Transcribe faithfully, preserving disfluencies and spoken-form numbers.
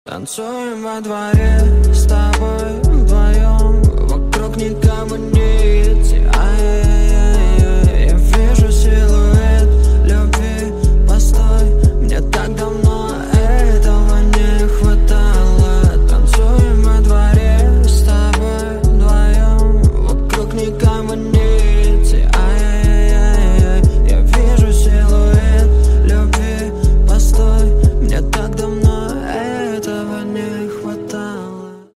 Танцуем во дворе с тобой вдвоем, вокруг никого нет.